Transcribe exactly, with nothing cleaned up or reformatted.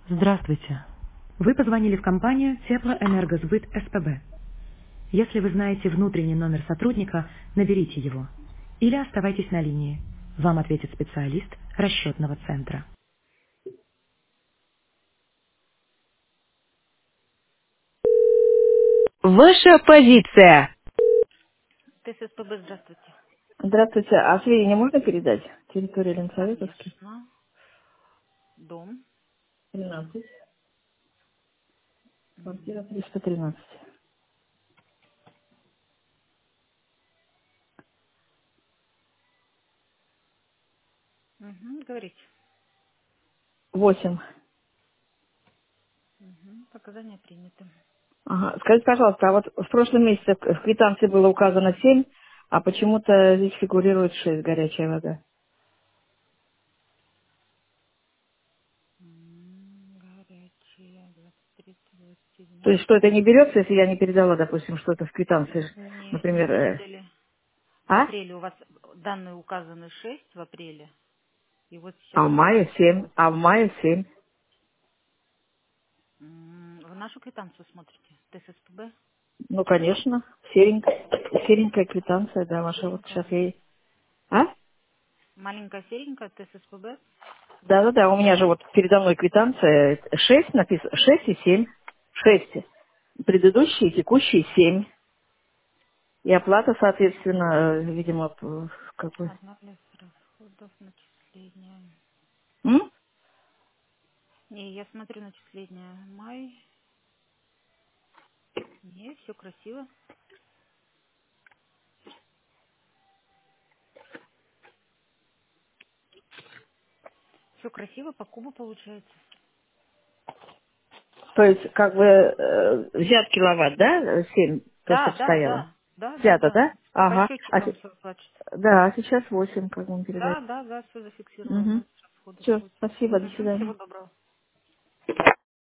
Здравствуйте. Вы позвонили в компанию Теплоэнергосбыт СПБ. Если вы знаете внутренний номер сотрудника, наберите его. Или оставайтесь на линии. Вам ответит специалист расчетного центра. Ваша позиция. ТССПБ, здравствуйте. Здравствуйте. А сведения можно передать? Территория Ленсоветовский. Конечно. Дом. тринадцать. Квартира Мгм. триста тринадцать. Мгм, говорите. восемь. Мгм, показания приняты. Ага. Скажите, пожалуйста, а вот в прошлом месяце в в квитанции было указано семь, а почему-то здесь фигурирует шесть горячая вода. М, Горячие, двадцать три, двадцать То есть седьмой. что это не берется, если я не передала, допустим, что-то в квитанции, Не, не например, э, передали. В а? апреле у вас данные указаны шесть в апреле, и вот сейчас А в мае указано семь, а в восемь. мае семь. М, Вы нашу квитанцию смотрите? ТССПБ? Ну, конечно, серенькая, серенькая квитанция, да, ваша. Вот сейчас Серенькая. я ей... А? Маленькая серенькая ТССПБ? Да-да-да, у меня же вот передо мной квитанция шесть написано, шесть и семь. шесть. Предыдущие, текущие семь. И оплата, соответственно, э, видимо, п- как бы... Анализ расходов, начисления. М? Не, я смотрю начисления. Май. Не, все красиво. Все красиво, по кубу получается. То есть, как бы, э, взят киловатт, да, семь, то, Да, что да, стояло. да. Да, да, Взято, да. да? По Ага. А, счетчикам се- все оплачивается. да, а сейчас восемь, как вам передать. Да, да, да, все зафиксировано. Угу. Анализ расходов Все, будет. спасибо, до Мгм, свидания. всего доброго.